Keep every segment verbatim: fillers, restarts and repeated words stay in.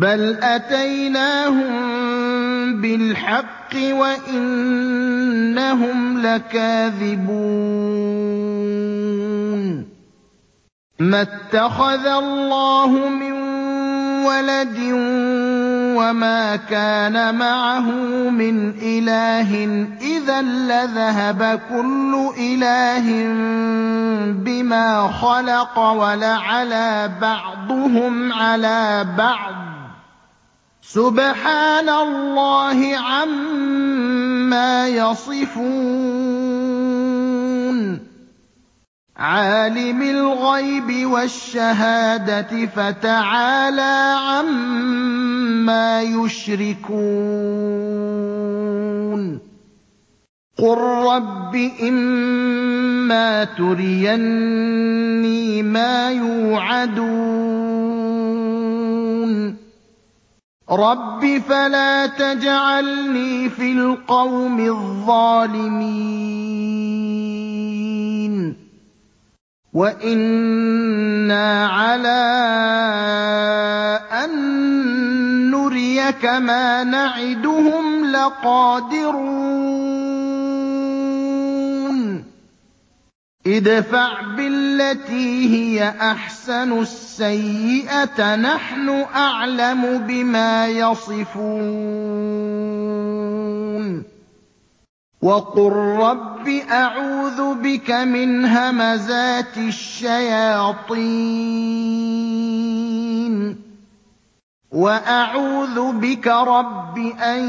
بَلْ أَتَيْنَاهُم بِالْحَقِّ وَإِنَّهُمْ لَكَاذِبُونَ مَا اتَّخَذَ اللَّهُ مِن وَلَدٍ وَمَا كَانَ مَعَهُ مِنْ إِلَٰهٍ ۚ إِذًا لَّذَهَبَ كُلُّ إِلَٰهٍ بِمَا خَلَقَ وَلَعَلَا بَعْضُهُمْ عَلَىٰ بَعْضٍ ۚ سُبْحَانَ اللَّهِ عَمَّا يَصِفُونَ عَالِمِ الْغَيْبِ وَالشَّهَادَةِ فَتَعَالَىٰ عَمَّا يُشْرِكُونَ قُل رَّبِّ إِمَّا تُرِيَنِّي مَا يُوعَدُونَ رَبِّ فَلَا تَجْعَلْنِي فِي الْقَوْمِ الظَّالِمِينَ وَإِنَّا عَلَىٰ أَن نُّرِيَكَ مَا نَعِدُهُمْ لَقَادِرُونَ ادْفَعْ بِالَّتِي هِيَ أَحْسَنُ السَّيِّئَةَ نَحْنُ أَعْلَمُ بِمَا يَصِفُونَ وَقُل رَّبِّ أَعُوذُ بِكَ مِنْ هَمَزَاتِ الشَّيَاطِينِ وَأَعُوذُ بِكَ رَبِّ أَن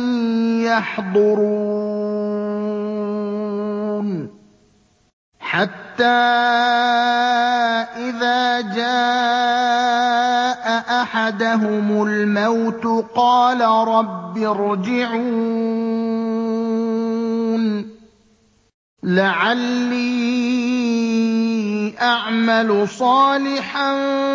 يَحْضُرُونِ حَتَّىٰ إِذَا جَاءَ أَحَدَهُمُ الْمَوْتُ قَالَ رَبِّ ارْجِعُونِ لَعَلِّي أَعْمَلُ صَالِحًا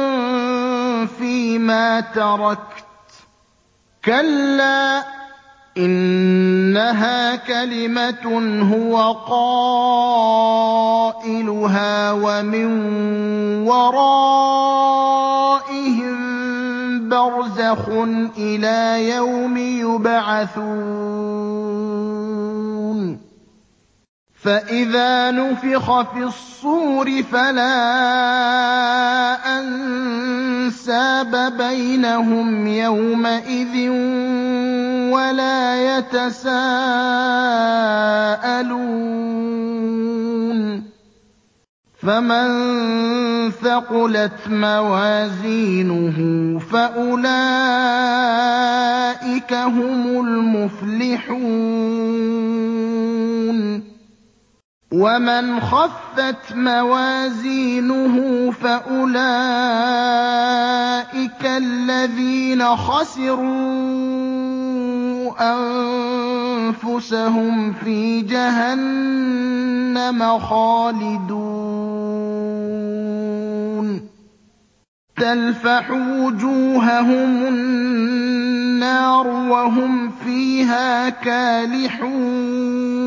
فِيمَا تَرَكْتُ كَلَّا إِنَّهَا كَلِمَةٌ هُوَ قَائِلُهَا وَمِن وَرَائِهِم بَرْزَخٌ إِلَىٰ يَوْمِ يُبْعَثُونَ فَإِذَا نُفِخَ فِي الصُّورِ فَلَا أَنسَابَ بَيْنَهُمْ يَوْمَئِذٍ وَلَا يَتَسَاءَلُونَ فَمَن ثَقُلَتْ مَوَازِينُهُ فَأُولَٰئِكَ هُمُ الْمُفْلِحُونَ وَمَنْ خَفَّتْ مَوَازِينُهُ فَأُولَٰئِكَ الَّذِينَ خَسِرُوا أَنفُسَهُمْ فِي جَهَنَّمَ خَالِدُونَ تَلْفَحُ وُجُوهَهُمُ النَّارُ وَهُمْ فِيهَا كَالِحُونَ